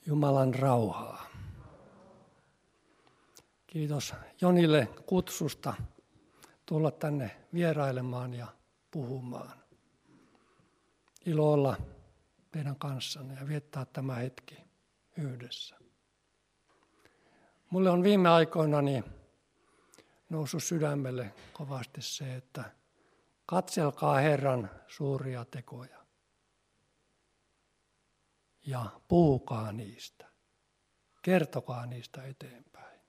Jumalan rauhaa. Kiitos Jonille kutsusta tulla tänne vierailemaan ja puhumaan. Ilo olla teidän kanssanne ja viettää tämä hetki yhdessä. Mulle on viime aikoinani noussut sydämelle kovasti se, että katselkaa Herran suuria tekoja ja puhukaa niistä. Kertokaa niistä eteenpäin.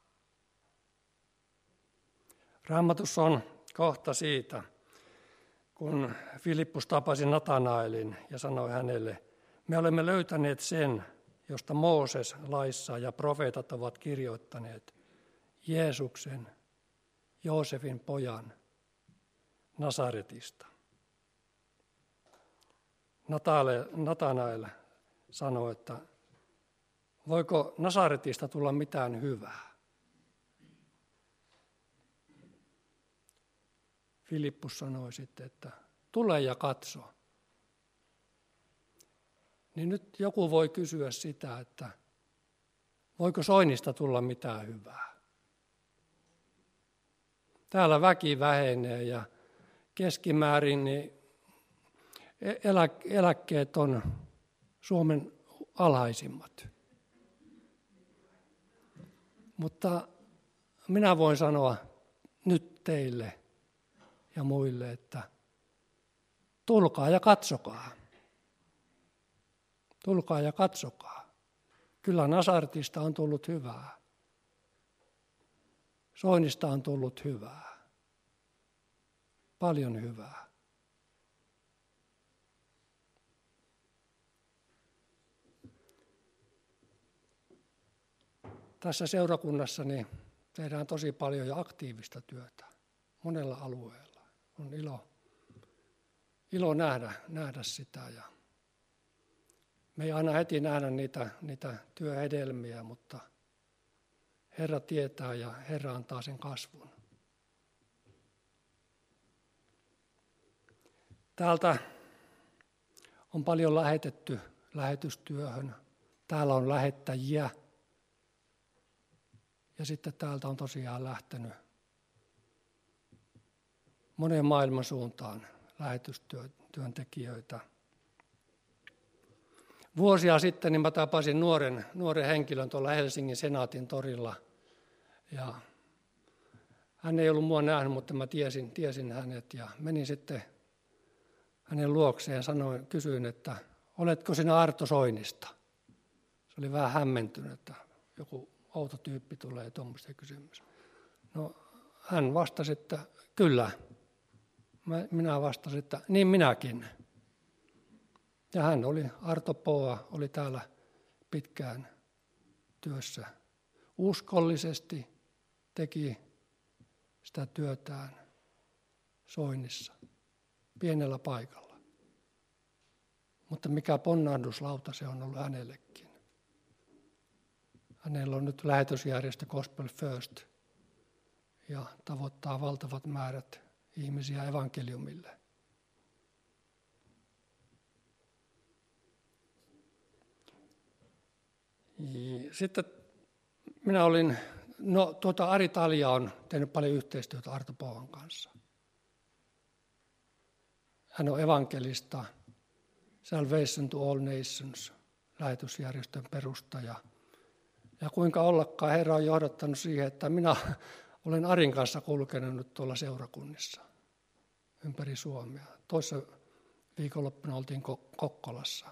Raamatussa on kohta siitä, kun Filippus tapasi Natanaelin ja sanoi hänelle, me olemme löytäneet sen, josta Mooses laissa ja profeetat ovat kirjoittaneet, Jeesuksen, Joosefin pojan, Nasaretista. Natanael sanoi, että voiko Nasaretista tulla mitään hyvää? Filippus sanoi sitten, että tule ja katso. Niin nyt joku voi kysyä sitä, että voiko Soinista tulla mitään hyvää? Täällä väki vähenee ja keskimäärin niin eläkkeet on Suomen alhaisimmat. Mutta minä voin sanoa nyt teille ja muille, että tulkaa ja katsokaa. Tulkaa ja katsokaa. Kyllä Nasaretista on tullut hyvää. Soinista on tullut hyvää. Paljon hyvää. Tässä seurakunnassani tehdään tosi paljon ja aktiivista työtä monella alueella. On ilo nähdä sitä. Ja me ei aina heti nähdä niitä työhedelmiä, mutta Herra tietää ja Herra antaa sen kasvun. Täältä on paljon lähetetty lähetystyöhön. Täällä on lähettäjiä. Ja sitten täältä on tosiaan lähtenyt moneen maailman suuntaan lähetystyöntekijöitä. Vuosia sitten niin mä tapasin nuoren henkilön tuolla Helsingin Senaatin torilla. Ja hän ei ollut mua nähnyt, mutta mä tiesin hänet ja menin sitten hänen luokseen ja kysyin, että oletko sinä Arto Soinista? Se oli vähän hämmentynyt, että joku outo tyyppi tulee tuommoista kysymys. No hän vastasi, että kyllä. Minä vastasin, että niin minäkin. Ja hän oli, Arto Poa, oli täällä pitkään työssä. Uskollisesti teki sitä työtään Soinissa, pienellä paikalla. Mutta mikä ponnahduslauta se on ollut hänellekin. Hänellä on nyt lähetysjärjestö Gospel First ja tavoittaa valtavat määrät ihmisiä evankeliumille. Sitten minä olin, Ari Talja on tehnyt paljon yhteistyötä Arto Pohan kanssa. Hän on evankelista, Salvation to All Nations, lähetysjärjestön perustaja. Ja kuinka ollakaan Herra on johdattanut siihen, että minä olen Arin kanssa kulkenut nyt tuolla seurakunnissa ympäri Suomea. Toissa viikonloppuna oltiin Kokkolassa.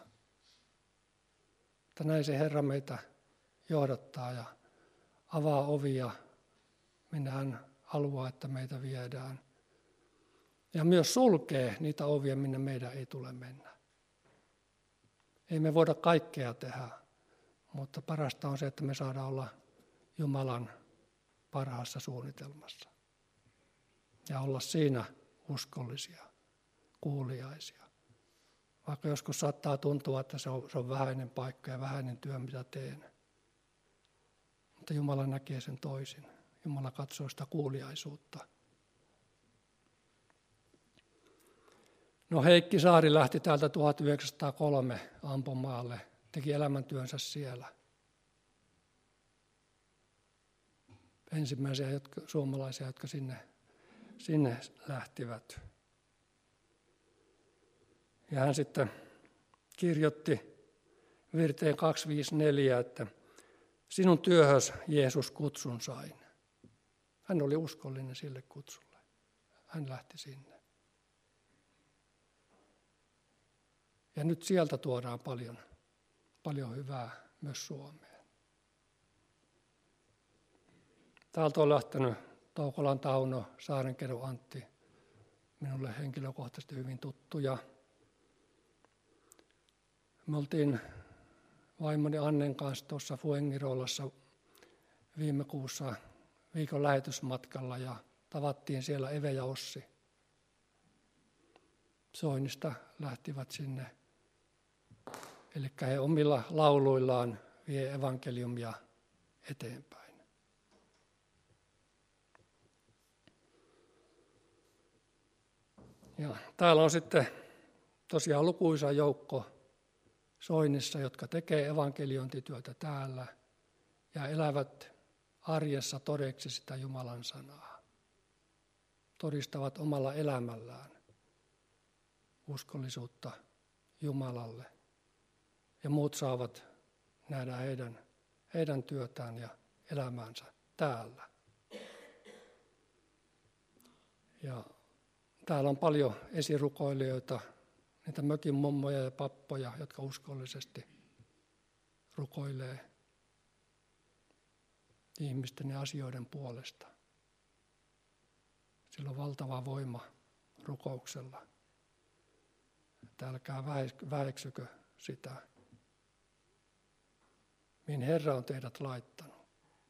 Että näin se Herra meitä johdattaa ja avaa ovia, minne hän haluaa, että meitä viedään. Ja myös sulkee niitä ovia, minne meidän ei tule mennä. Ei me voida kaikkea tehdä, mutta parasta on se, että me saadaan olla Jumalan parhaassa suunnitelmassa. Ja olla siinä uskollisia, kuuliaisia. Vaikka joskus saattaa tuntua, että se on vähäinen paikka ja vähäinen työ, mitä teen. Mutta Jumala näkee sen toisin. Jumala katsoo sitä kuuliaisuutta. No Heikki Saari lähti täältä 1903 Ampomaalle teki elämäntyönsä siellä. Ensimmäisiä suomalaisia, jotka sinne lähtivät. Ja hän sitten kirjoitti virteen 254, että sinun työhös Jeesus kutsun sain. Hän oli uskollinen sille kutsulle. Hän lähti sinne. Ja nyt sieltä tuodaan paljon hyvää myös Suomeen. Täältä on lähtenyt Toukolan Tauno, Saarenkerron Antti, minulle henkilökohtaisesti hyvin tuttuja. Me oltiin vaimoni Annen kanssa tuossa Fuengirolassa viime kuussa viikon lähetysmatkalla ja tavattiin siellä Eve ja Ossi. Soinista lähtivät sinne. Eli he omilla lauluillaan vie evankeliumia eteenpäin. Ja täällä on sitten tosiaan lukuisa joukko Soinissa, jotka tekee evankeliointityötä täällä ja elävät arjessa todeksi sitä Jumalan sanaa. Todistavat omalla elämällään uskollisuutta Jumalalle. Ja muut saavat nähdä heidän työtään ja elämäänsä täällä. Ja täällä on paljon esirukoilijoita, niitä mökin mummoja ja pappoja, jotka uskollisesti rukoilee ihmisten ja asioiden puolesta. Sillä on valtava voima rukouksella. Että älkää väheksykö sitä, mihin Herra on teidät laittanut.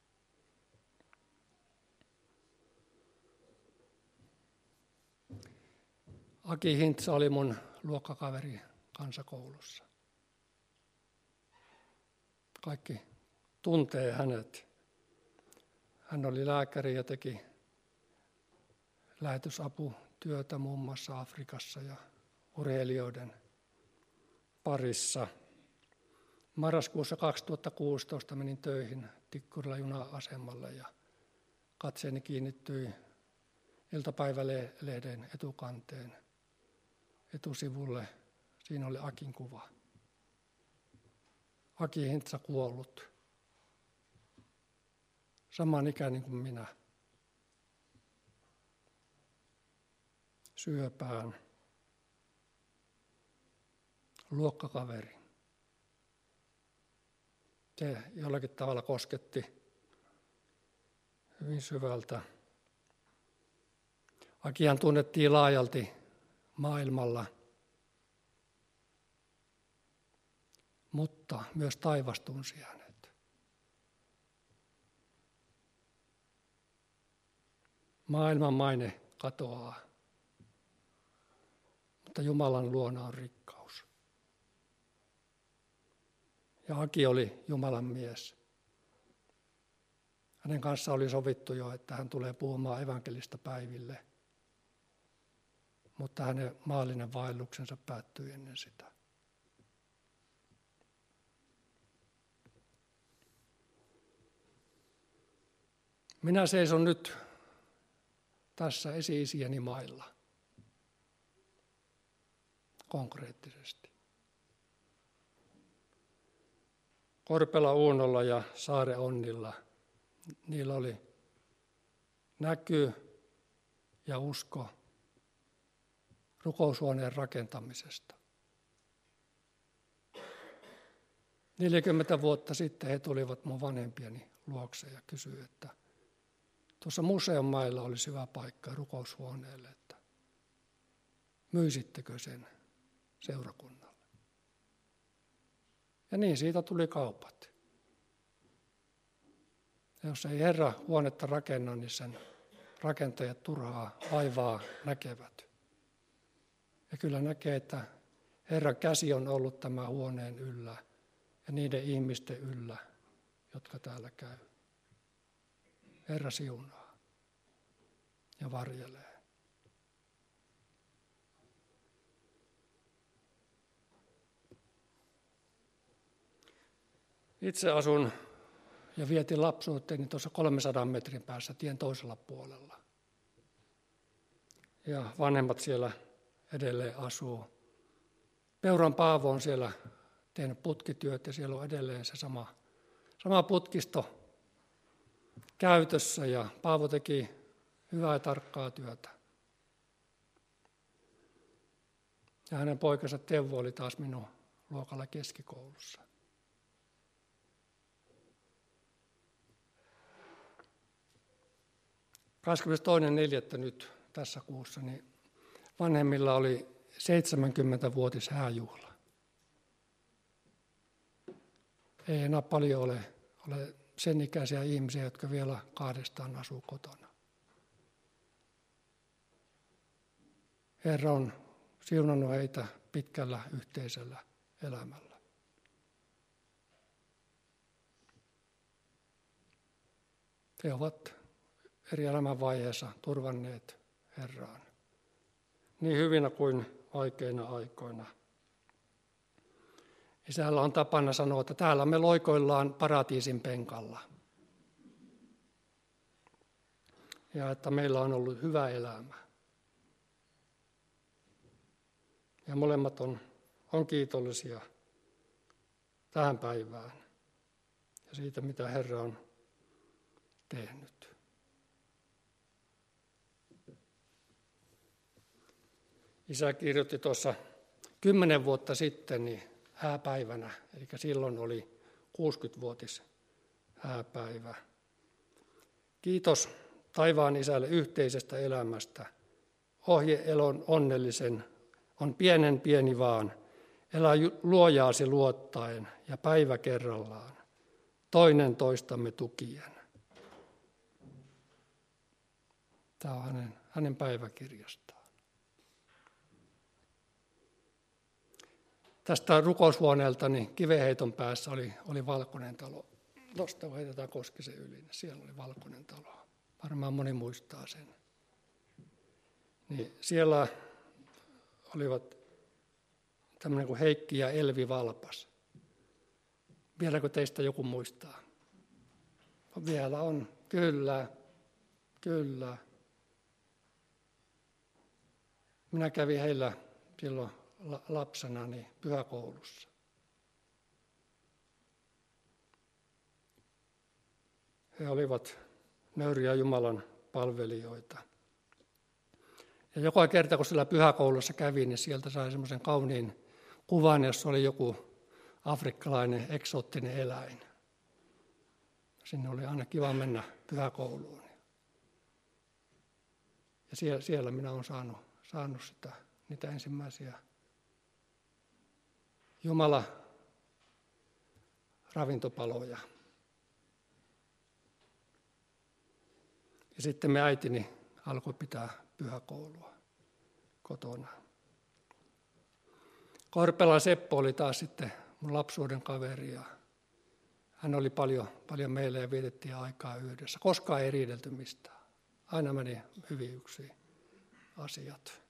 Aki Hintsa oli mun luokkakaveri kansakoulussa. Kaikki tuntee hänet. Hän oli lääkäri ja teki lähetysaputyötä muun muassa Afrikassa ja urheilijoiden parissa. Marraskuussa 2016 menin töihin Tikkurila juna-asemalle ja katseeni kiinnittyi iltapäivälehden etukanteen etusivulle. Siinä oli Akin kuva. Aki Hintsa kuollut. Samanikäinen kuin minä. Syöpään. Luokkakaveri. Se jollakin tavalla kosketti hyvin syvältä. Akihan tunnettiin laajalti maailmalla, mutta myös taivas tunsi hänet. Maailman maine katoaa, mutta Jumalan luona on rikkaus. Ja Aki oli Jumalan mies. Hänen kanssaan oli sovittu jo, että hän tulee puhumaan evankelista päiville, mutta hänen maallinen vaelluksensa päättyi ennen sitä. Minä seison nyt tässä esi-isieni mailla konkreettisesti. Korpela Uunolla ja Saare Onnilla, niillä oli näky ja usko rukoushuoneen rakentamisesta. 40 vuotta sitten he tulivat mun vanhempieni luokse ja kysyivät, että tuossa museon mailla olisi hyvä paikka rukoushuoneelle, että myisittekö sen seurakunnalle. Ja niin siitä tuli kaupat. Ja jos ei Herra huonetta rakenna, niin sen rakentajat turhaa vaivaa näkevät. Ja kyllä näkee, että Herran käsi on ollut tämän huoneen yllä ja niiden ihmisten yllä, jotka täällä käy. Herra siunaa ja varjelee. Itse asun ja vietin lapsuuteni tuossa 300 metrin päässä tien toisella puolella. Ja vanhemmat siellä edelleen asuu. Peuran Paavo on siellä tehnyt putkityöt ja siellä on edelleen se sama putkisto käytössä ja Paavo teki hyvää ja tarkkaa työtä. Ja hänen poikansa Teuvo oli taas minun luokalla keskikoulussa. –22.4. nyt tässä kuussa, niin vanhemmilla oli 70-vuotis hääjuhla. Ei enää paljon ole sen ikäisiä ihmisiä, jotka vielä kahdestaan asuu kotona. Herra on siunannut heitä pitkällä yhteisellä elämällä. He ovat eri elämänvaiheissa turvanneet Herraan, niin hyvinä kuin vaikeina aikoina. Isällä on tapana sanoa, että täällä me loikoillaan paratiisin penkalla. Ja että meillä on ollut hyvä elämä. Ja molemmat on kiitollisia tähän päivään ja siitä, mitä Herra on tehnyt. Isä kirjoitti tuossa 10 vuotta sitten niin hääpäivänä, eli silloin oli 60-vuotis hääpäivä. Kiitos taivaan Isälle yhteisestä elämästä. Ohje elon onnellisen on pienen pieni vaan. Elä luojaasi luottaen ja päivä kerrallaan, toinen toistamme tukien. Tämä on hänen päiväkirjastaan. Tästä rukoushuoneelta niin kivenheiton päässä oli valkoinen talo. Tuosta heitetään Koskisen yli, niin siellä oli valkoinen talo. Varmaan moni muistaa sen. Niin siellä olivat tämmöinen kuin Heikki ja Elvi Valpas. Vieläkö teistä joku muistaa? Vielä on, kyllä. Minä kävin heillä silloin lapsena niin pyhäkoulussa. He olivat nöyriä Jumalan palvelijoita. Ja joka kerta, kun siellä pyhäkoulussa kävin, niin sieltä sai semmoisen kauniin kuvan, jossa oli joku afrikkalainen eksoottinen eläin. Sinne oli aina kiva mennä pyhäkouluun. Ja siellä minä olen saanut niitä ensimmäisiä Jumala-ravintopaloja. Ja sitten me äitini alkoi pitää pyhäkoulua kotona. Korpelan Seppo oli taas sitten mun lapsuuden kaveri ja hän oli paljon meille ja vietettiin aikaa yhdessä. Koskaan ei riidelty mistään. Aina meni hyvin yksin asiat.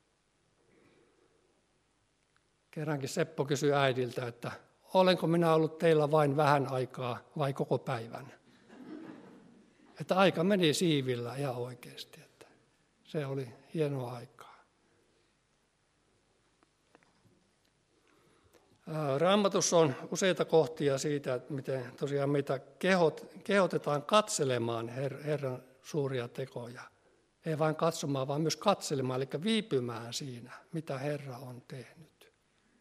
Kerrankin Seppo kysyi äidiltä, että olenko minä ollut teillä vain vähän aikaa vai koko päivän? Että aika meni siivillä ja oikeasti. Että se oli hienoa aikaa. Raamatussa on useita kohtia siitä, että miten tosiaan meitä kehotetaan katselemaan Herran suuria tekoja. Ei vain katsomaan, vaan myös katselemaan, eli viipymään siinä, mitä Herra on tehnyt.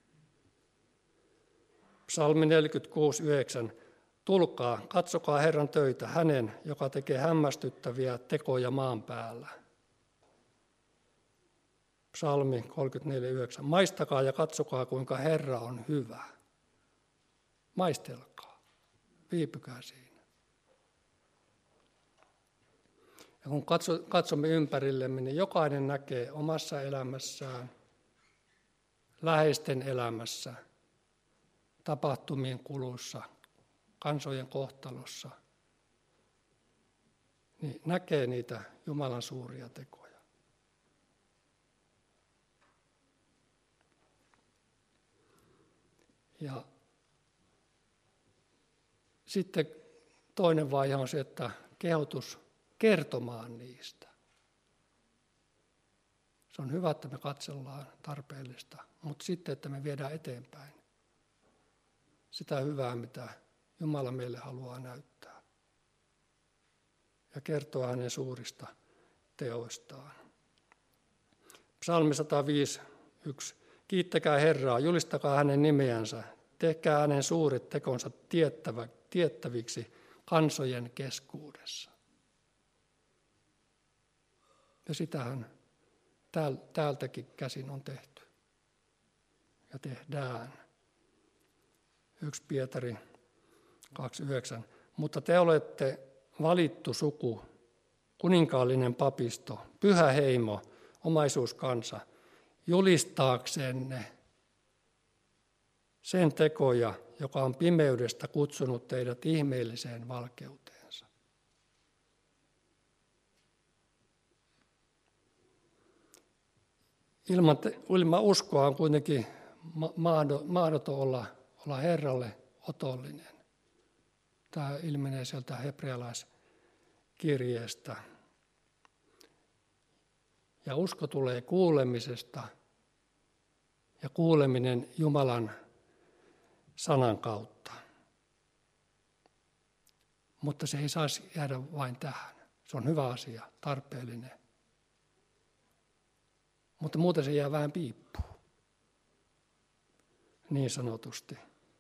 Psalmi 46:9. Tulkaa, katsokaa Herran töitä, hänen, joka tekee hämmästyttäviä tekoja maan päällä. Psalmi 34:9. Maistakaa ja katsokaa, kuinka Herra on hyvä. Maistelkaa, viipykää siinä. Ja kun katsomme ympärillemme, niin jokainen näkee omassa elämässään, läheisten elämässä, tapahtumien kulussa, kansojen kohtalossa, niin näkee niitä Jumalan suuria tekoja. Ja sitten toinen vaihe on se, että kehotus kertomaan niistä. Se on hyvä, että me katsellaan tarpeellista, mutta sitten, että me viedään eteenpäin sitä hyvää, mitä Jumala meille haluaa näyttää. Ja kertoa hänen suurista teoistaan. Psalmi 105:1. Kiittäkää Herraa, julistakaa hänen nimeänsä, tehkää hänen suuret tekonsa tiettäviksi kansojen keskuudessa. Ja sitähän täältäkin käsin on tehty. Ja tehdään. 1 Pietari 2:9. Mutta te olette valittu suku, kuninkaallinen papisto, pyhä heimo, omaisuuskansa, julistaaksenne sen tekoja, joka on pimeydestä kutsunut teidät ihmeelliseen valkeuteensa. Ilman uskoa on kuitenkin mahdoton olla Herralle otollinen. Tämä ilmenee sieltä hebrealaiskirjeestä. Ja usko tulee kuulemisesta ja kuuleminen Jumalan sanan kautta. Mutta se ei saisi jäädä vain tähän. Se on hyvä asia, tarpeellinen. Mutta muuten se jää vähän piippuun, niin sanotusti.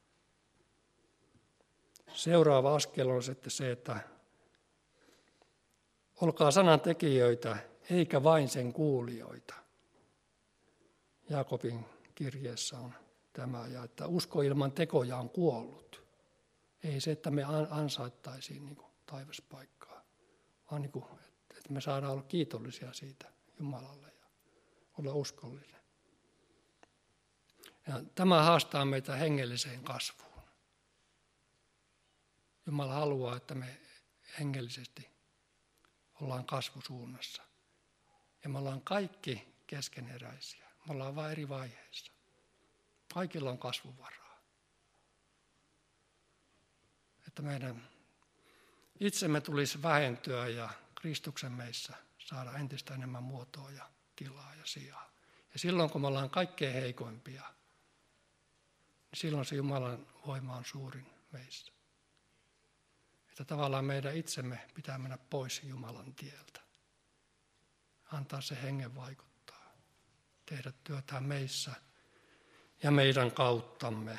Seuraava askel on sitten se, että olkaa sanan tekijöitä, eikä vain sen kuulijoita. Jaakobin kirjeessä on tämä, ja että usko ilman tekoja on kuollut. Ei se, että me ansaittaisiin niin taivaspaikkaa, vaan niin kuin, että me saadaan olla kiitollisia siitä Jumalalle ja olla uskollisia. Ja tämä haastaa meitä hengelliseen kasvuun. Jumala haluaa, että me hengellisesti ollaan kasvusuunnassa. Ja me ollaan kaikki keskeneräisiä. Me ollaan vain eri vaiheissa. Kaikilla on kasvuvaraa. Että meidän itsemme tulisi vähentyä ja Kristuksen meissä saada entistä enemmän muotoa ja tilaa ja sijaa. Ja silloin kun me ollaan kaikkein heikoimpia, niin silloin se Jumalan voima on suurin meissä. Että tavallaan meidän itsemme pitää mennä pois Jumalan tieltä. Antaa se hengen vaikuttaa. Tehdä työtään meissä ja meidän kauttamme.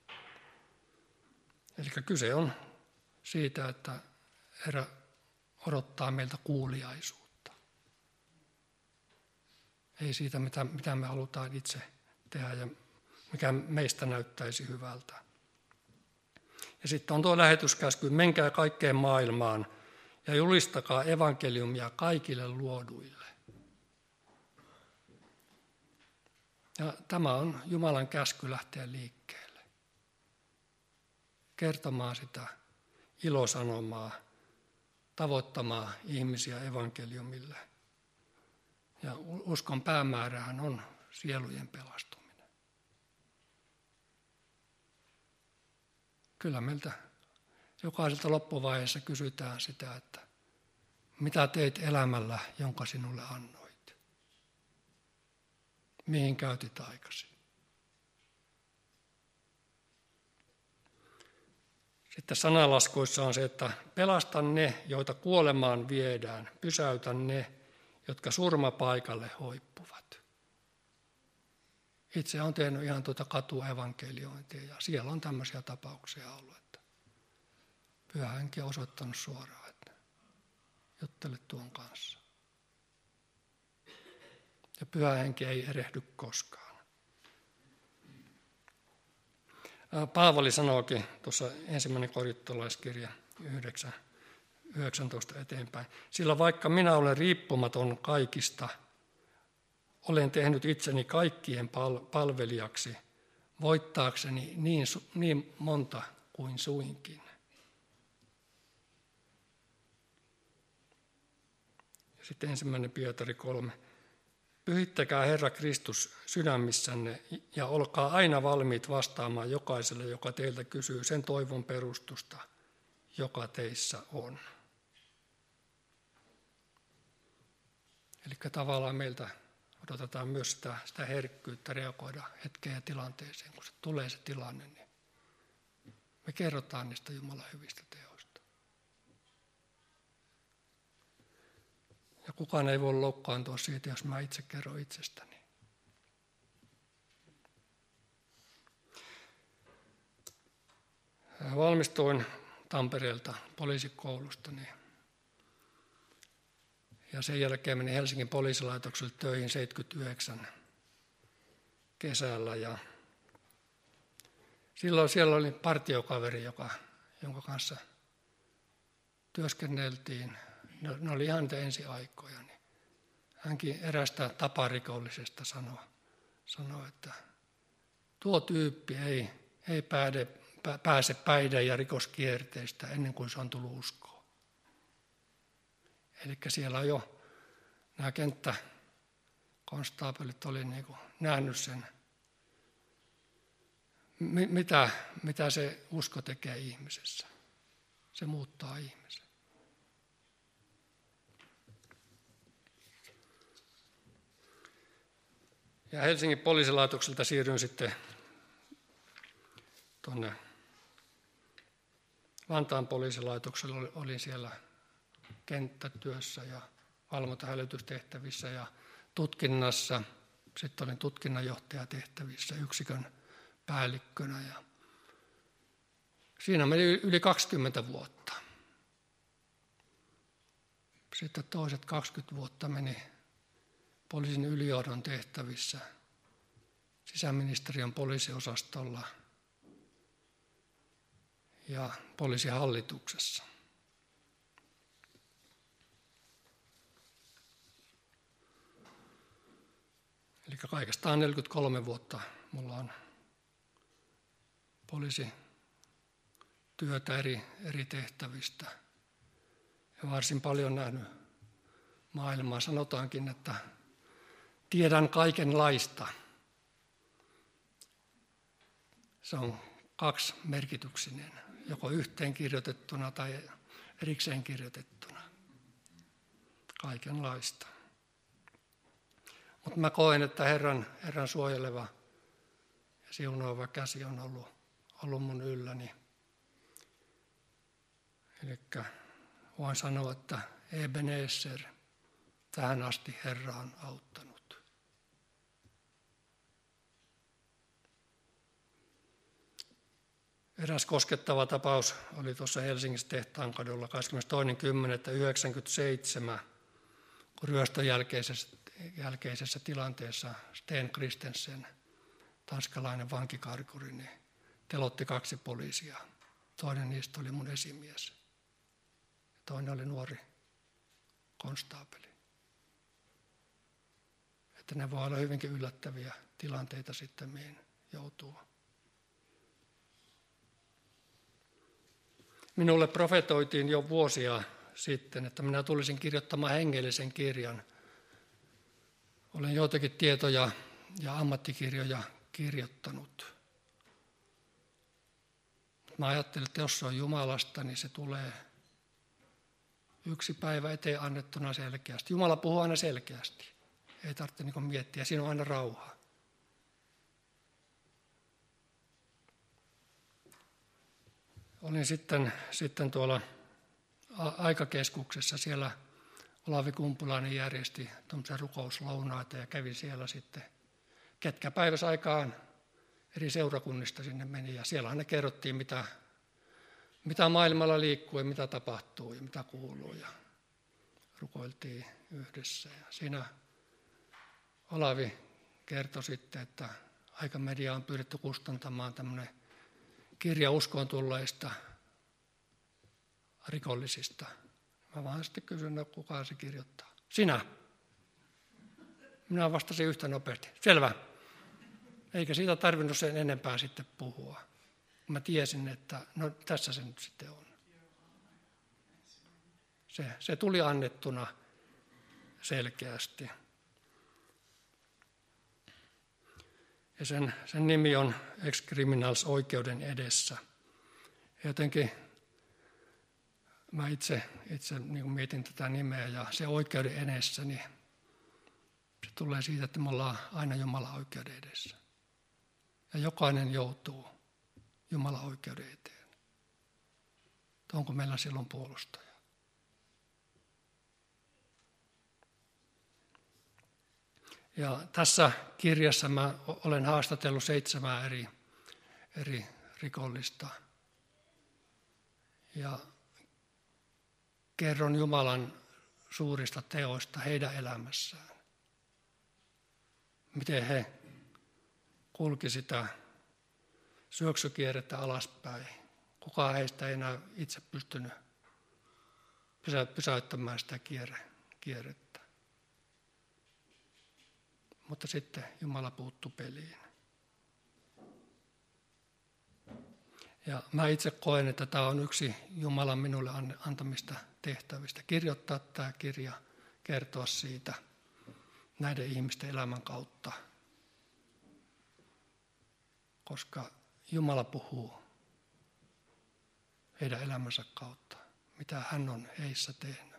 Eli kyse on siitä, että Herra odottaa meiltä kuuliaisuutta. Ei siitä, mitä me halutaan itse tehdä ja mikä meistä näyttäisi hyvältä. Ja sitten on tuo lähetyskäsky, menkää kaikkeen maailmaan ja julistakaa evankeliumia kaikille luoduille. Ja tämä on Jumalan käsky lähteä liikkeelle. Kertomaan sitä ilosanomaa, tavoittamaan ihmisiä evankeliumille. Ja uskon päämäärähän on sielujen pelastuminen. Kyllä meiltä jokaiselta loppuvaiheessa kysytään sitä, että mitä teit elämällä, jonka sinulle annoit? Mihin käytit aikasi? Sitten sanalaskuissa on se, että pelasta ne, joita kuolemaan viedään, pysäytä ne, jotka surmapaikalle hoippuvat. Itse olen tehnyt ihan katuevankeliointia ja siellä on tämmöisiä tapauksia ollut, että Pyhä Henki on osoittanut suoraan, että juttele tuon kanssa. Ja Pyhä Henki ei erehdy koskaan. Paavali sanookin tuossa 1. korintolaiskirja 19 eteenpäin. Sillä vaikka minä olen riippumaton kaikista, olen tehnyt itseni kaikkien palvelijaksi, voittaakseni niin monta kuin suinkin. Ja sitten 1. Pietari 3. Pyhittäkää Herra Kristus sydämissänne ja olkaa aina valmiit vastaamaan jokaiselle, joka teiltä kysyy sen toivon perustusta, joka teissä on. Eli tavallaan meiltä odotetaan myös sitä herkkyyttä reagoida hetkeen ja tilanteeseen. Kun se tulee se tilanne, niin me kerrotaan niistä Jumalan hyvistä teoista. Ja kukaan ei voi loukkaantua siitä, jos mä itse kerron itsestäni. Valmistuin Tampereelta poliisikoulusta ja sen jälkeen menin Helsingin poliisilaitokselle töihin 79 kesällä. Ja silloin siellä oli partiokaveri, jonka kanssa työskenneltiin. Ne oli ihan ensiaikoja. Niin hänkin erästä taparikollisesta sanoi, että tuo tyyppi ei pääse päihde- ja rikoskierteistä ennen kuin se on tullut uskoon. Eli siellä jo nämä kenttäkonstaapelit oli nähnyt sen, mitä se usko tekee ihmisessä. Se muuttaa ihmisen. Ja Helsingin poliisilaitokselta siirryin sitten tuonne Vantaan poliisilaitokselle. Olin siellä kenttätyössä ja valvontahälytystehtävissä ja tutkinnassa. Sitten olin tutkinnanjohtajatehtävissä yksikön päällikkönä. Ja siinä meni yli 20 vuotta. Sitten toiset 20 vuotta meni poliisin ylijohdon tehtävissä sisäministeriön poliisiosastolla ja poliisihallituksessa. Eli kaikestaan 43 vuotta mulla on poliisityötä eri tehtävistä. Ja varsin paljon nähnyt maailmaa. Sanotaankin, että tiedän kaikenlaista. Se on kaksimerkityksinen, joko yhteen kirjoitettuna tai erikseen kirjoitettuna. Kaikenlaista. Mutta mä koen, että Herran suojeleva ja siunaava käsi on ollut mun ylläni. Eli voin sanoa, että Ebenezer, tähän asti Herra on auttanut. Eräs koskettava tapaus oli tuossa Helsingissä Tehtaankadulla 22.10.1997, kun ryöstön jälkeisessä tilanteessa Sten Christensen, tanskalainen vankikarkuri, niin telotti 2 poliisia. Toinen niistä oli mun esimies. Toinen oli nuori konstaapeli. Että ne voi olla hyvinkin yllättäviä tilanteita sitten, mihin joutuu. Minulle profetoitiin jo vuosia sitten, että minä tulisin kirjoittamaan hengellisen kirjan. Olen joitakin tietoja ja ammattikirjoja kirjoittanut. Mä ajattelin, että jos se on Jumalasta, niin se tulee yksi päivä eteen annettuna selkeästi. Jumala puhuu aina selkeästi. Ei tarvitse miettiä, siinä on aina rauhaa. Olin sitten tuolla aikakeskuksessa, siellä Olavi Kumpulainen järjesti tuommoisia rukouslounaita ja kävi siellä sitten, ketkä päiväsaikaan eri seurakunnista sinne meni. Ja siellä aina kerrottiin, mitä maailmalla liikkuu ja mitä tapahtuu ja mitä kuuluu. Ja rukoiltiin yhdessä. Ja siinä Olavi kertoi sitten, että Aikamedia on pyydetty kustantamaan tämmöinen kirja uskoon tulleista rikollisista. Mä vaan sitten kysyin, että kuka se kirjoittaa. Sinä. Minä vastasin yhtä nopeasti. Selvä. Eikä siitä tarvinnut sen enempää sitten puhua. Mä tiesin, että no tässä se nyt sitten on. Se tuli annettuna selkeästi. Ja sen nimi on Ex Criminals oikeuden edessä. Ja jotenkin mä itse niin kuin mietin tätä nimeä ja se oikeuden edessä, niin se tulee siitä, että me ollaan aina Jumalan oikeuden edessä. Ja jokainen joutuu Jumalan oikeuden eteen. Onko meillä silloin puolustaja? Ja tässä kirjassa mä olen haastatellut 7 eri rikollista. Ja kerron Jumalan suurista teoista heidän elämässään. Miten he kulki sitä syöksykierrettä alaspäin. Kukaan heistä ei enää itse pystynyt pysäyttämään sitä kierrettä. Mutta sitten Jumala puuttui peliin. Ja mä itse koen, että tämä on yksi Jumalan minulle antamista tehtävistä. Kirjoittaa tämä kirja, kertoa siitä näiden ihmisten elämän kautta. Koska Jumala puhuu heidän elämänsä kautta, mitä hän on heissä tehnyt.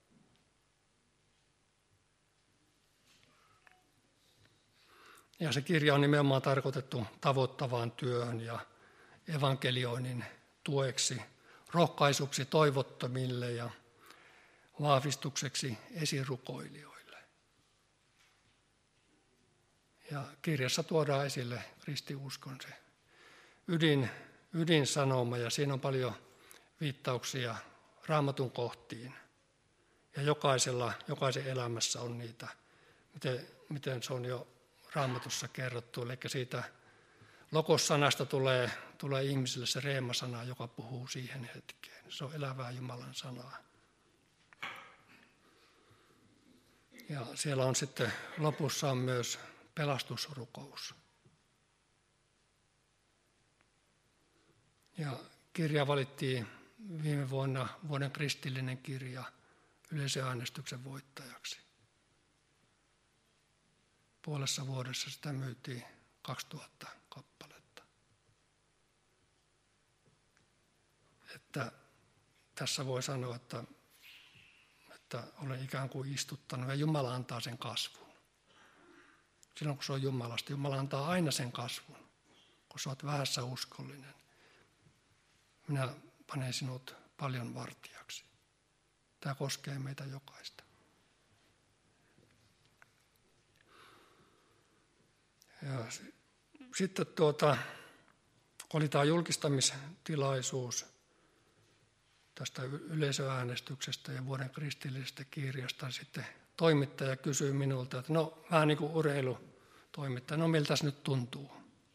Ja se kirja on nimenomaan tarkoitettu tavoittavaan työhön ja evankelioinnin tueksi, rohkaisuksi toivottomille ja vahvistukseksi esirukoilijoille. Ja kirjassa tuodaan esille kristiuskon se ydinsanoma ja siinä on paljon viittauksia Raamatun kohtiin. Ja jokaisen elämässä on niitä, miten se on jo Raamatussa kerrottu. Eli siitä logos-sanasta tulee ihmisille se reema-sana, joka puhuu siihen hetkeen. Se on elävää Jumalan sanaa. Ja siellä on sitten lopussa on myös pelastusrukous. Ja kirja valittiin viime vuonna vuoden kristillinen kirja yleisöäänestyksen voittajaksi. Puolessa vuodessa sitä myytiin 2000 kappaletta. Että tässä voi sanoa, että olen ikään kuin istuttanut ja Jumala antaa sen kasvun. Silloin kun se on Jumalasta, Jumala antaa aina sen kasvun, kun sä oot vähässä uskollinen. Minä panen sinut paljon vartijaksi. Tämä koskee meitä jokaista. Ja sitten oli tämä julkistamistilaisuus tästä yleisöäänestyksestä ja vuoden kristillisestä kirjasta. Sitten toimittaja kysyi minulta, että vähän niin kuin urheilutoimittaja, miltäs nyt tuntuu?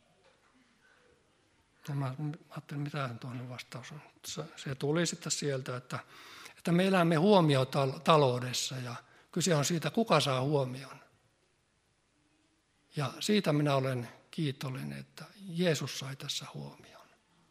Ja mä ajattelin, mitä tuohon vastaus on. Se tuli sitten sieltä, että me elämme huomiotaloudessa ja kyse on siitä, kuka saa huomion. Ja siitä minä olen kiitollinen, että Jeesus sai tässä huomion.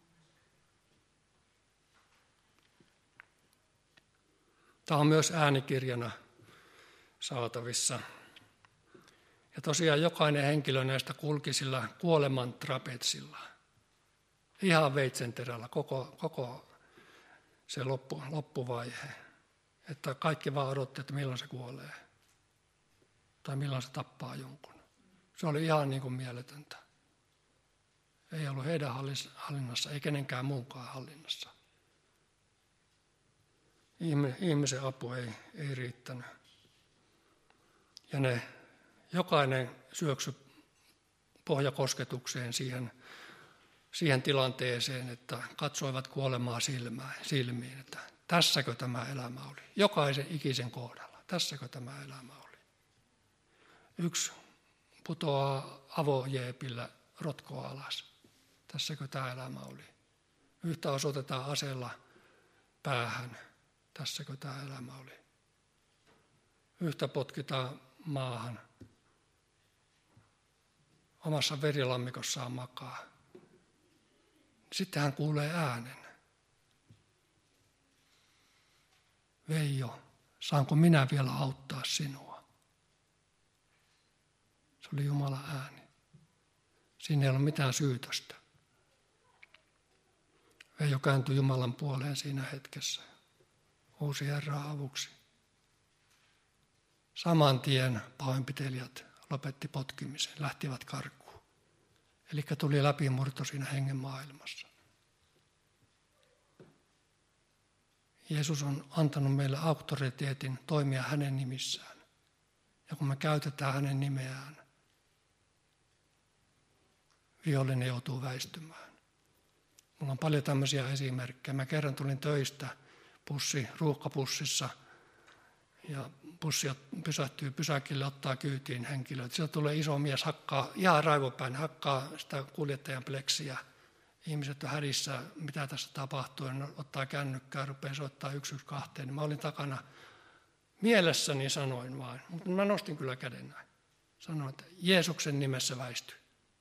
Tämä on myös äänikirjana saatavissa. Ja tosiaan jokainen henkilö näistä kulki sillä kuoleman trapetsilla. Ihan veitsenterällä koko se loppuvaihe. Että kaikki vaan odotti, että milloin se kuolee. Tai milloin se tappaa jonkun. Se oli ihan niin kuin mieletöntä. Ei ollut heidän hallinnassa, ei kenenkään muunkaan hallinnassa. Ihmisen apu ei riittänyt. Ja jokainen syöksy pohjakosketukseen siihen tilanteeseen, että katsoivat kuolemaa silmiin, että tässäkö tämä elämä oli. Jokaisen ikisen kohdalla, tässäkö tämä elämä oli. Yksi putoaa avojeepillä rotkoa alas. Tässäkö tämä elämä oli. Yhtä osoitetaan aseella päähän. Tässäkö tämä elämä oli. Yhtä potkitaan maahan. Omassa verilammikossaan makaa. Sitten hän kuulee äänen. Veijo, saanko minä vielä auttaa sinua? Se oli Jumalan ääni. Siinä ei ollut mitään syytöstä. Veijo kääntyi Jumalan puoleen siinä hetkessä. huusi Herraa avuksi. Saman tien pahoinpitelijät lopetti potkimisen, lähtivät karkuun. Eli tuli läpimurto siinä hengen maailmassa. Jeesus on antanut meille auktoriteetin toimia hänen nimissään. Ja kun me käytetään hänen nimeään, vihollinen joutuu väistymään. Mulla on paljon tämmöisiä esimerkkejä. Mä kerran tulin töistä ruuhkapussissa ja bussi pysähtyy pysäkille, ottaa kyytiin henkilöitä. Sieltä tulee iso mies, ihan raivopäin, hakkaa sitä kuljettajan pleksiä. Ihmiset on hädissä, mitä tässä tapahtuu, ja ottaa kännykkää, rupeaa soittaa 112. Mä olin takana mielessäni, sanoin vain, mutta mä nostin kyllä käden näin. Sanoin, että Jeesuksen nimessä väisty.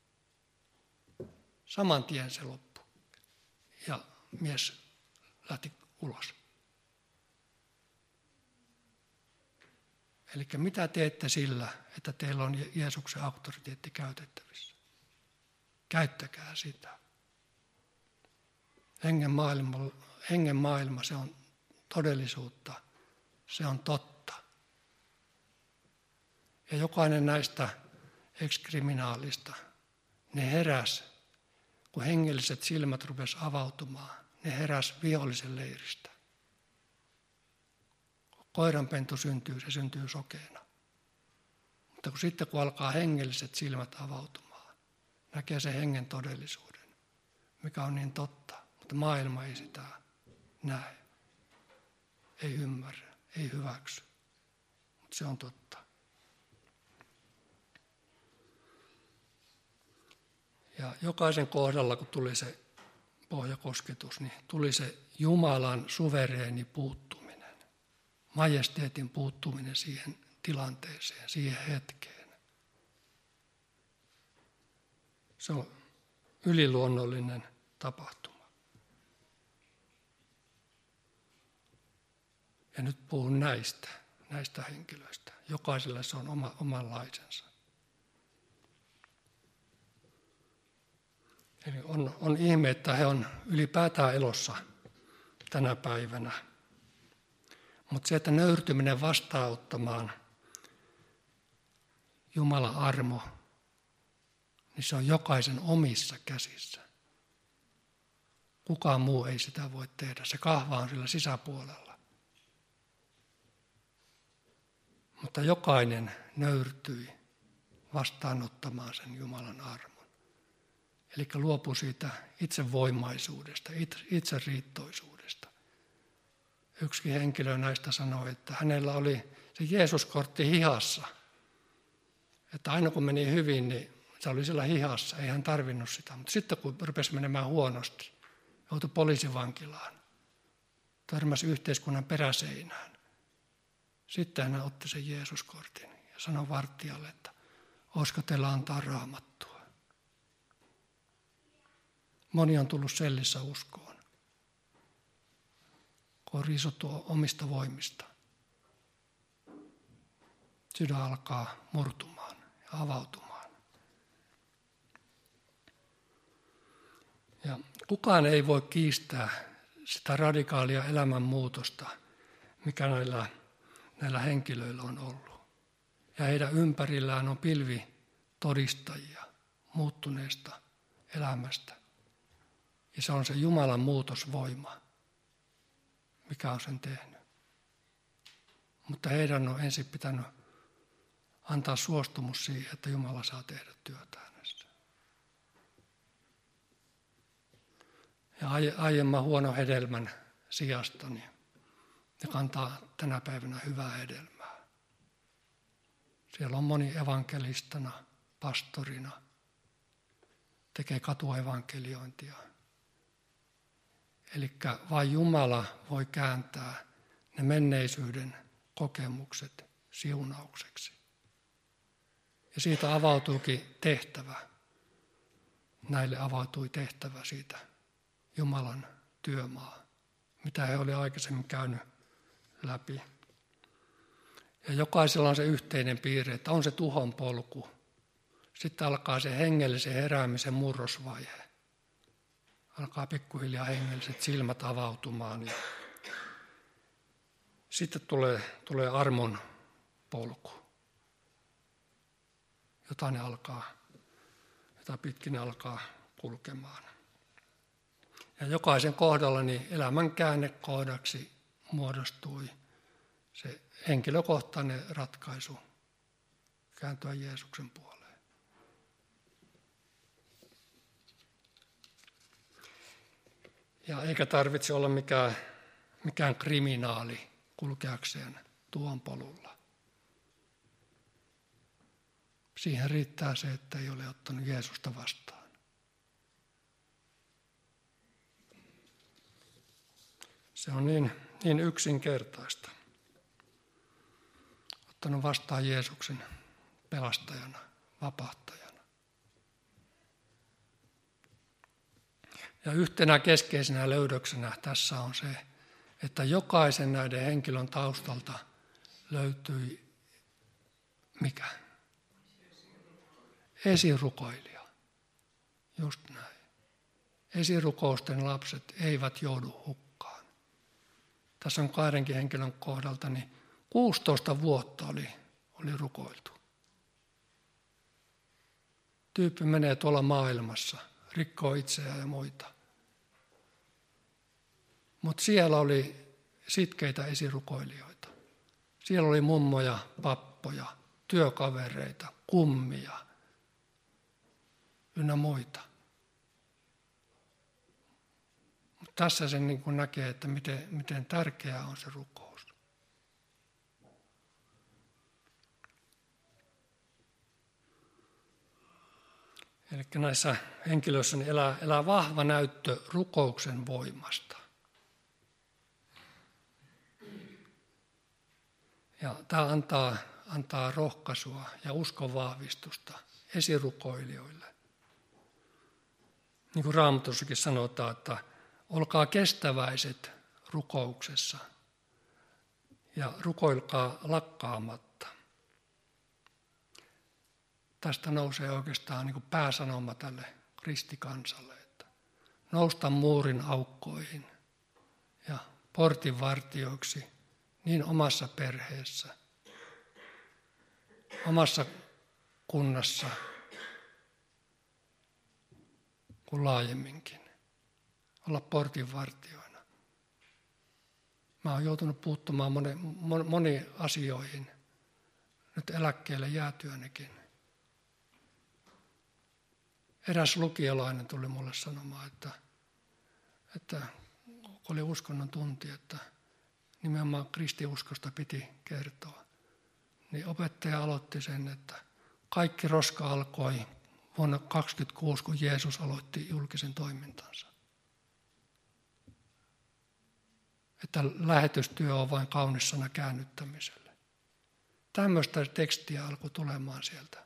Saman tien se loppui. Ja mies lähti ulos. Eli mitä teette sillä, että teillä on Jeesuksen auktoriteetti käytettävissä? Käyttäkää sitä. Hengen maailma, se on todellisuutta, se on totta. Ja jokainen näistä ekskriminaalista, ne heräs, kun hengelliset silmät rupesi avautumaan, ne heräs vihollisen leiristä. Kun koiranpentu syntyy, se syntyy sokeena. Mutta kun alkaa hengelliset silmät avautumaan, näkee sen hengen todellisuuden, mikä on niin totta. Mutta maailma ei sitä näe, ei ymmärrä, ei hyväksy, mutta se on totta. Ja jokaisen kohdalla, kun tuli se pohjakosketus, niin tuli se Jumalan suvereeni puuttuminen, majesteetin puuttuminen siihen tilanteeseen, siihen hetkeen. Se on yliluonnollinen tapahtuma. Ja nyt puhun näistä henkilöistä. Jokaisella se on omanlaisensa. Eli on ihme, että he on ylipäätään elossa tänä päivänä. Mutta se, että nöyrtyminen vastaanottamaan Jumalan armo, niin se on jokaisen omissa käsissä. Kukaan muu ei sitä voi tehdä. Se kahva on sillä sisäpuolella. Mutta jokainen nöyrtyi vastaanottamaan sen Jumalan armon. Eli luopui siitä itsevoimaisuudesta, itseriittoisuudesta. Yksikin henkilö näistä sanoi, että hänellä oli se Jeesus-kortti hihassa. Että aina kun meni hyvin, niin se oli siellä hihassa, ei hän tarvinnut sitä. Mutta sitten kun rupesi menemään huonosti, joutui poliisivankilaan, törmäsi yhteiskunnan peräseinään. Sitten hän otti sen Jeesus-kortin ja sanoi vartijalle, että olisiko teillä antaa raamattua. Moni on tullut sellissä uskoon, kun on riisuttu omista voimista. Sydän alkaa murtumaan ja avautumaan. Ja kukaan ei voi kiistää sitä radikaalia elämänmuutosta, mikä näillä henkilöillä on ollut. Ja heidän ympärillään on pilvi todistajia muuttuneesta elämästä. Ja se on se Jumalan muutosvoima, mikä on sen tehnyt. Mutta heidän on ensin pitänyt antaa suostumus siihen, että Jumala saa tehdä työtä hänessä. Ja aiemman huono hedelmän sijasta, niin ne kantaa tänä päivänä hyvää hedelmää. Siellä on moni evankelistana, pastorina, tekee katuevankeliointia. Eli vain Jumala voi kääntää ne menneisyyden kokemukset siunaukseksi. Ja siitä avautuikin tehtävä. Näille avautui tehtävä siitä Jumalan työmaa, mitä he oli aikaisemmin käynyt läpi. Ja jokaisella on se yhteinen piirre, että on se tuhon polku. Sitten alkaa se hengellisen heräämisen murrosvaihe. Alkaa pikkuhiljaa hengelliset silmät avautumaan. Ja Sitten tulee armon polku, jota pitkin ne alkaa kulkemaan. Ja jokaisen kohdalla niin elämän käännekohdaksi muodostui se henkilökohtainen ratkaisu kääntyä Jeesuksen puoleen. Ja eikä tarvitse olla mikään kriminaali kulkeakseen tuon polulla. Siihen riittää se, että ei ole ottanut Jeesusta vastaan. Se on niin yksinkertaista. Ottanut vastaan Jeesuksen pelastajana, vapahtajana. Ja yhtenä keskeisenä löydöksenä tässä on se, että jokaisen näiden henkilön taustalta löytyi mikä? Esirukoilija. Just näin. Esirukousten lapset eivät joudu hukkaan. Tässä on 2 henkilön kohdalta, niin 16 vuotta oli rukoiltu. Tyyppi menee tuolla maailmassa, rikkoo itseään ja muita. Mutta siellä oli sitkeitä esirukoilijoita. Siellä oli mummoja, pappoja, työkavereita, kummia ynnä muita. Mut tässä sen niin kuin näkee, että miten tärkeää on se rukous. Eli näissä henkilöissä niin elää vahva näyttö rukouksen voimasta. Ja tämä antaa rohkaisua ja uskon vahvistusta esirukoilijoille. Niin kuin Raamatussakin sanotaan, että olkaa kestäväiset rukouksessa ja rukoilkaa lakkaamatta. Tästä nousee oikeastaan niin kuin pääsanoma tälle kristikansalle, että nousta muurin aukkoihin ja portinvartijoiksi niin omassa perheessä, omassa kunnassa kuin laajemminkin. Olla portinvartijoina. Mä oon joutunut puuttumaan moniin asioihin, nyt eläkkeelle jäätyänikin. Eräs lukiolainen tuli mulle sanomaan, että oli uskonnon tunti, että nimenomaan kristiuskosta piti kertoa. Niin opettaja aloitti sen, että kaikki roska alkoi vuonna 1926, kun Jeesus aloitti julkisen toimintansa. Että lähetystyö on vain kaunis sana käännyttämiselle. Tämmöistä tekstiä alkoi tulemaan sieltä.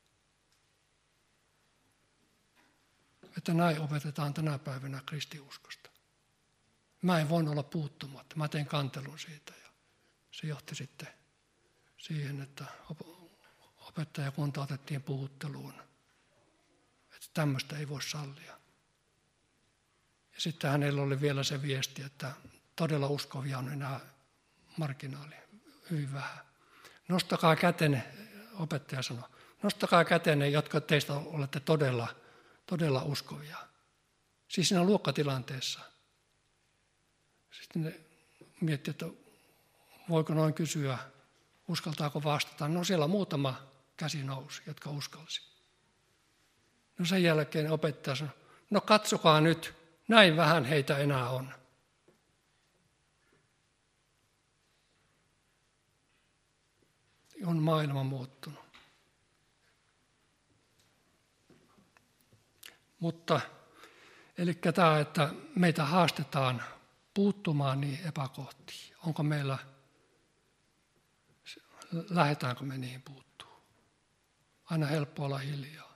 Että näin opetetaan tänä päivänä kristiuskosta. Mä en voinut olla puuttumatta. Mä tein kantelun siitä ja se johti sitten siihen, että opettajakunta otettiin puhutteluun. Että tämmöistä ei voi sallia. Ja sitten hänellä oli vielä se viesti, että todella uskovia on enää marginaali, hyvin vähän. Nostakaa kätenne, opettaja sanoi, nostakaa kätenne, jotka teistä olette todella uskovia. Siis siinä luokkatilanteessa. Sitten ne miettivät, että voiko noin kysyä, uskaltaako vastata. No siellä muutama käsi nousi, jotka uskalsi. No sen jälkeen opettaja sanoi, no katsokaa nyt, näin vähän heitä enää on. On maailma muuttunut. Mutta, eli tämä, että meitä haastetaan puuttumaan niihin epäkohtiin. Onko meillä, lähdetäänkö me niihin puuttumaan? Aina helppo olla hiljaa.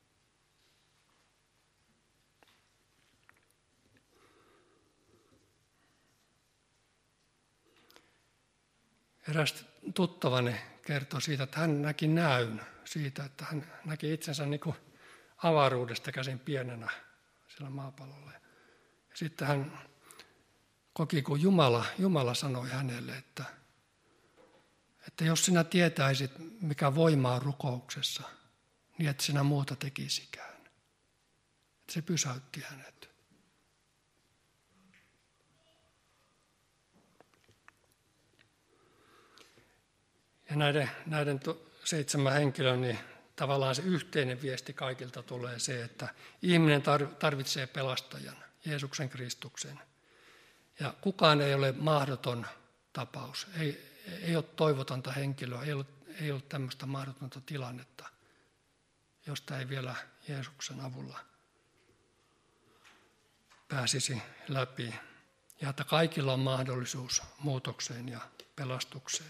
Eräs tuttavani kertoi siitä, että hän näki näyn siitä, että hän näki itsensä niin kuin avaruudesta käsin pienenä sillä maapallolla. Ja sitten hän koki, kun Jumala sanoi hänelle, että jos sinä tietäisit, mikä voima on rukouksessa, niin et sinä muuta tekisikään. Että se pysäytti hänet. Ja näiden 7 henkilön, niin tavallaan se yhteinen viesti kaikilta tulee se, että ihminen tarvitsee pelastajan, Jeesuksen Kristuksen. Ja kukaan ei ole mahdoton tapaus. Ei ole toivotonta henkilöä, ei ole tämmöistä mahdotonta tilannetta, josta ei vielä Jeesuksen avulla pääsisi läpi. Ja että kaikilla on mahdollisuus muutokseen ja pelastukseen.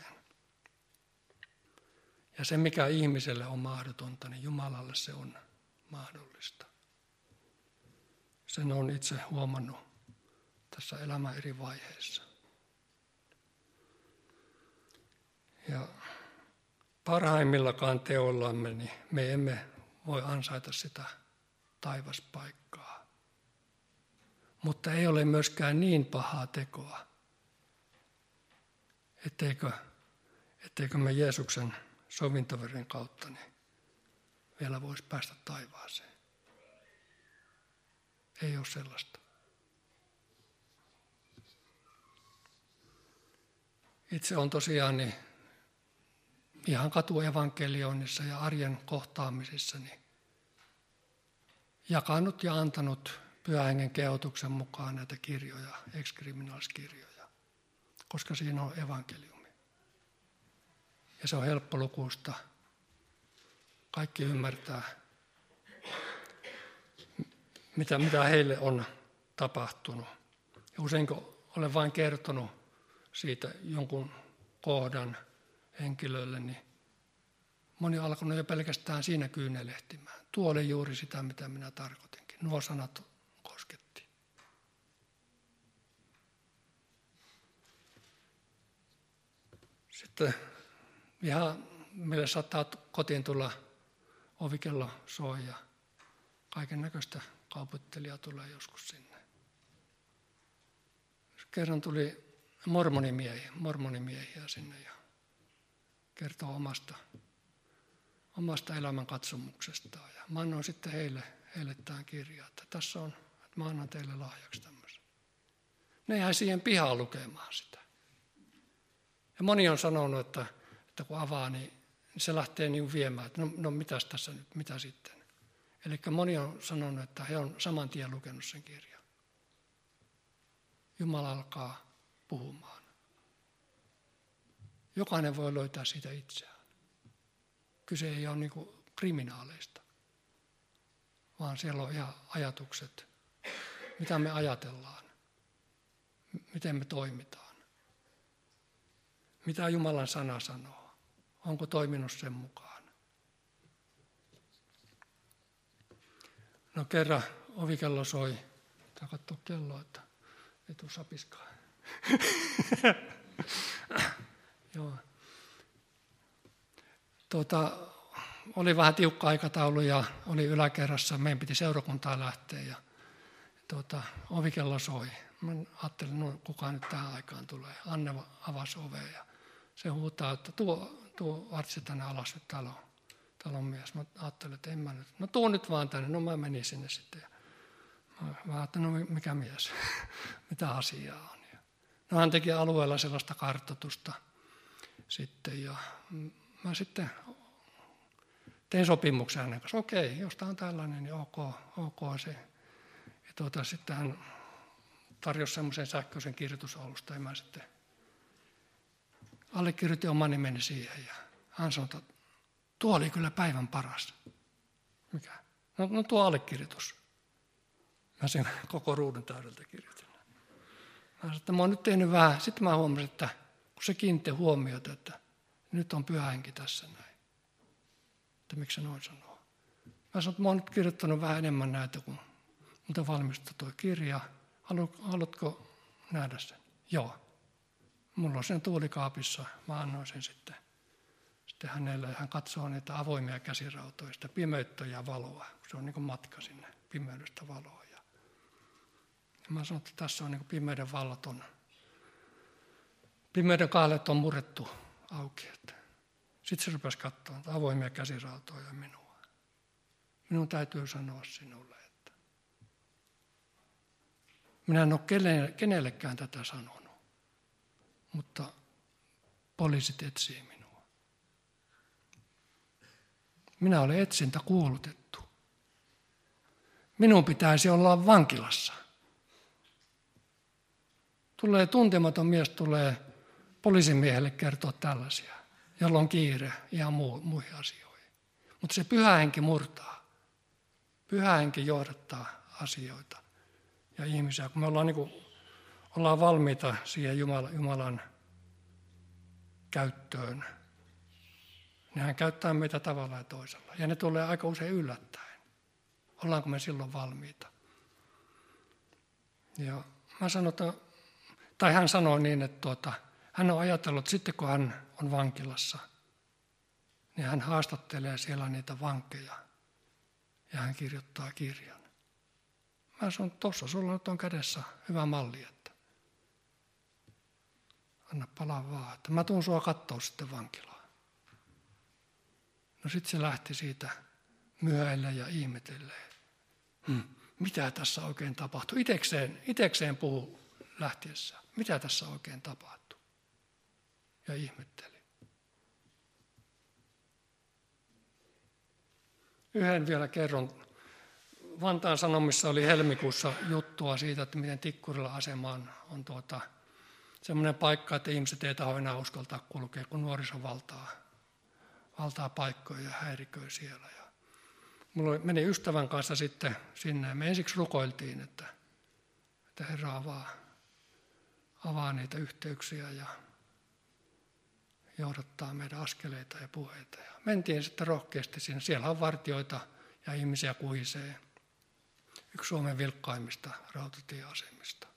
Ja se, mikä ihmiselle on mahdotonta, niin Jumalalle se on mahdollista. Sen on itse huomannut tässä elämän eri vaiheissa. Ja parhaimmillakaan teollamme niin me emme voi ansaita sitä taivaspaikkaa. Mutta ei ole myöskään niin pahaa tekoa, etteikö me Jeesuksen sovintoveren kautta niin vielä voisi päästä taivaaseen. Ei ole sellaista. Itse on tosiaan niin ihan katuevankelioinnissa ja arjen kohtaamisissa niin jakanut ja antanut Pyhän Hengen kehotuksen mukaan näitä kirjoja, ex-criminalis-kirjoja, koska siinä on evankeliumi. Ja se on helppolukuista. Kaikki ymmärtää, mitä heille on tapahtunut. Ja usein kun olen vain kertonut siitä jonkun kohdan henkilölle, niin moni on alkanut jo pelkästään siinä kyynelehtimään. Tuo oli juuri sitä, mitä minä tarkoitinkin. Nuo sanat kosketti. Sitten ihan meille saattaa kotiin tulla ovikello soi ja kaiken näköistä kauputtelijaa tulee joskus sinne. Kerran tuli mormonimiehiä sinne ja kertoo omasta elämänkatsomuksestaan. Ja mä annoin sitten heille tämän kirjan, että tässä on, että mä annan teille lahjaksi tämmöisen. Ne jäi siihen pihaan lukemaan sitä. Ja moni on sanonut, että kun avaa, niin se lähtee niin viemään, että no mitäs tässä nyt, mitä sitten. Eli moni on sanonut, että he on saman tien lukenut sen kirjan. Jumala alkaa puhumaan. Jokainen voi löytää siitä itseään. Kyse ei ole niin kuin kriminaaleista, vaan siellä on ihan ajatukset, mitä me ajatellaan, miten me toimitaan, mitä Jumalan sana sanoo, onko toiminut sen mukaan. No kerran ovikello soi, pitää katsoa kelloa, että ei tule sapiskaa. Joo. Oli vähän tiukka aikataulu ja oli yläkerrassa, meidän piti seurakuntaan lähteä ja ovikello soi. Mä ajattelin, no kuka nyt tähän aikaan tulee. Anne avasi oveen ja se huutaa, että tuo Artsi tänne alas nyt talon mies. Mä ajattelin, että en mä nyt. No tuo nyt vaan tänne. No mä menin sinne sitten. Mä ajattelin, no mikä mies, mitä asiaa on. No hän teki alueella sellaista kartoitusta sitten ja mä sitten tein sopimuksen hänen kanssa. Okei, jos tämä on tällainen, niin ok se. Ja sitten hän tarjosi semmoisen sähköisen kirjoitusalustan ja mä sitten allekirjoitin oman nimeni siihen ja hän sanoi, että tuo oli kyllä päivän paras. Mikä? No tuo allekirjoitus. Mä sen koko ruudun täydeltä kirjoitin. Mä sanoin, että mä oon nyt tehnyt vähän. Sitten mä huomasin, että kun se kiinnitti huomiota, että nyt on Pyhä Henki tässä näin. Että miksi se noin sanoo. Mä sanoin, että mä oon nyt kirjoittanut vähän enemmän näitä, kun multa valmistui tuo kirja. Haluatko nähdä sen? Joo. Mulla on sen tuolikaapissa. Mä annoin sen sitten hänelle. Hän katsoo niitä avoimia käsirautoja, sitä pimeyttä ja valoa. Se on niin kuin matka sinne pimeydestä valoa. Ja mä sanoin, että tässä on niin kuin pimeyden vallaton Pimeyden kaaleet on murrettu auki. Sitten se rupesi katsomaan avoimia käsirautoja minua. Minun täytyy sanoa sinulle, että minä en ole kenellekään tätä sanonut, mutta poliisit etsii minua. Minä olen etsintä kuulutettu. Minun pitäisi olla vankilassa. Tuntematon mies tulee poliisimiehelle kertoa tällaisia, jolla on kiire ihan muihin asioihin. Mutta se pyhä henki murtaa. Pyhä henki johdattaa asioita ja ihmisiä. Kun me ollaan valmiita siihen Jumalan käyttöön, niin hän käyttää meitä tavalla ja toisella. Ja ne tulee aika usein yllättäen. Ollaanko me silloin valmiita? Ja mä sanon, tai hän sanoi niin, että hän on ajatellut, että sitten kun hän on vankilassa, niin hän haastattelee siellä niitä vankeja ja hän kirjoittaa kirjan. Mä sanon, että tuossa sulla nyt on kädessä hyvä malli, että anna palaa vaan, että mä tuun sua katsoa sitten vankilaan. No sitten se lähti siitä myöhäille ja ihmetelleen. Mitä tässä oikein tapahtui? Itekseen puhui lähtiessään. Mitä tässä oikein tapahtui? Ja ihmetteli. Yhden vielä kerron. Vantaan Sanomissa oli helmikuussa juttua siitä, että miten Tikkurilla asema on semmoinen paikka, että ihmiset ei taho enää uskaltaa kulkea, kun nuoriso valtaa paikkoja ja häiriköi siellä. Ja mulla meni ystävän kanssa sitten sinne ja me ensiksi rukoiltiin, että Herra avaa niitä yhteyksiä ja johdattaa meidän askeleita ja puheita. Ja mentiin sitten rohkeasti sinne. Siellä on vartioita ja ihmisiä kuhisee. Yksi Suomen vilkkaimmista rautatieasemista.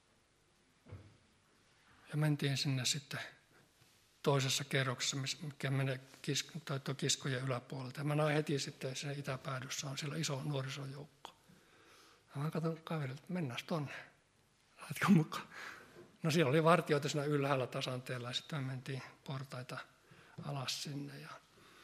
Ja mentiin sinne sitten toisessa kerroksessa, mikä menee kiskojen yläpuolelta. Ja mä näin heti sitten siinä itäpäädyssä on siellä iso nuorisojoukko. Mä katson kaverilta, että mennään tonne. Lähdetkö mukaan? No siellä oli vartioita siinä ylhäällä tasanteella ja sitten me mentiin portaita alas sinne. Ja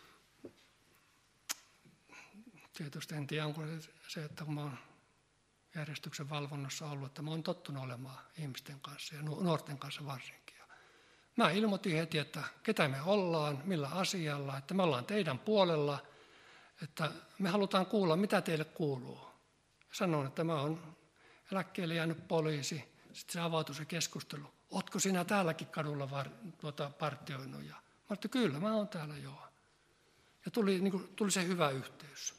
tietysti en tiedä, onko se, että kun mä oon järjestyksen valvonnassa ollut, että mä oon tottunut olemaan ihmisten kanssa ja nuorten kanssa varsinkin. Ja mä ilmoitin heti, että ketä me ollaan, millä asialla, että me ollaan teidän puolella, että me halutaan kuulla, mitä teille kuuluu. Sanoin, että mä oon eläkkeelle jäänyt poliisi. Sitten se avautui se keskustelu. Ootko sinä täälläkin kadulla partioinut? Ja mä sanoin, että kyllä, mä oon täällä joo. Ja tuli se hyvä yhteys.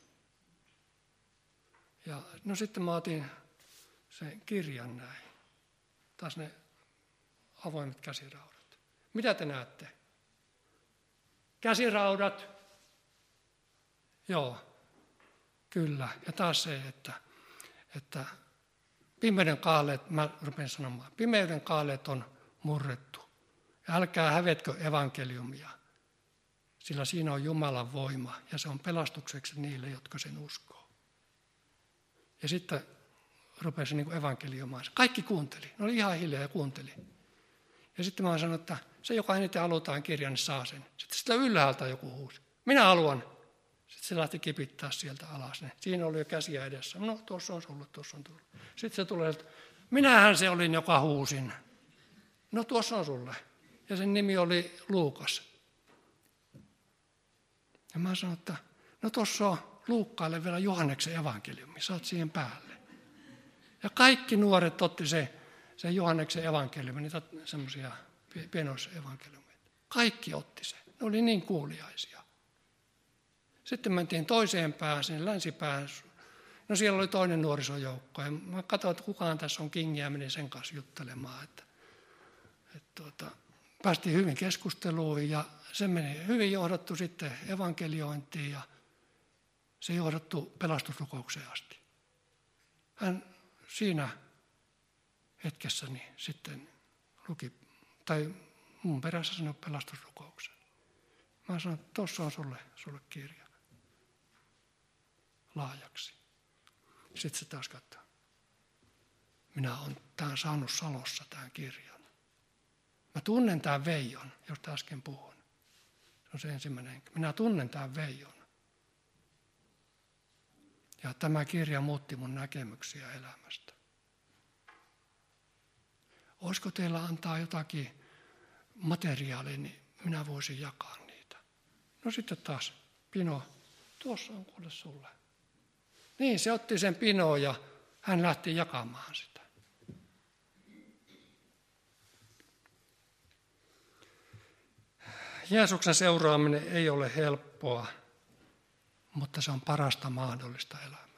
Ja no sitten mä otin sen kirjan näin. Taas ne avoimet käsiraudat. Mitä te näette? Käsiraudat. Joo, kyllä. Ja taas se, että pimeyden kaaleet, mä rupean sanomaan, pimeyden kaaleet on murrettu. Ja älkää hävetkö evankeliumia, sillä siinä on Jumalan voima ja se on pelastukseksi niille, jotka sen uskoo. Ja sitten rupesin niin evankelioimaan. Kaikki kuunteli, ne oli ihan hiljaa ja kuunteli. Ja sitten mä sanoin, että se, joka eniten halutaan kirjan, niin saa sen. Sitten sitä ylhäältä joku huusi. Minä haluan. Sitten se lähti kipittää sieltä alas. Siinä oli jo käsiä edessä. No, tuossa on sulle, tuossa on tullut. Sitten se tulee, että minähän se olin, joka huusin. No, tuossa on sulle. Ja sen nimi oli Luukas. Ja mä sanoin, että no tuossa on Luukkaalle vielä Johanneksen evankeliumi. Saat siihen päälle. Ja kaikki nuoret otti se Johanneksen evankeliumi, niitä semmoisia pienoisevankeliumeita. Kaikki otti se. Ne oli niin kuuliaisia. Sitten mentiin toiseen päähän, sinne länsipäähän. No siellä oli toinen nuorisojoukko. Ja mä katsoin, että kukaan tässä on kingiä ja menin sen kanssa juttelemaan. Päästiin hyvin keskusteluun ja se meni hyvin johdattu sitten evankeliointiin ja se johdattu pelastusrukoukseen asti. Hän siinä hetkessäni sitten luki, tai mun perässä sanoi pelastusrukouksen. Mä sanoin, että tuossa on sulle kirja laajaksi. Sitten se taas katsoi. Minä olen saanut Salossa tämän kirjan. Mä tunnen tämän Veijon, josta äsken puhuin. Se on se ensimmäinen. Minä tunnen tämän Veijon. Ja tämä kirja muutti mun näkemyksiä elämästä. Olisiko teillä antaa jotakin materiaalia, niin minä voisin jakaa niitä. No sitten taas, Pino, tuossa on kuule sulle. Niin, se otti sen Pinoon ja hän lähti jakamaan sitä. Jeesuksen seuraaminen ei ole helppoa, mutta se on parasta mahdollista elämää.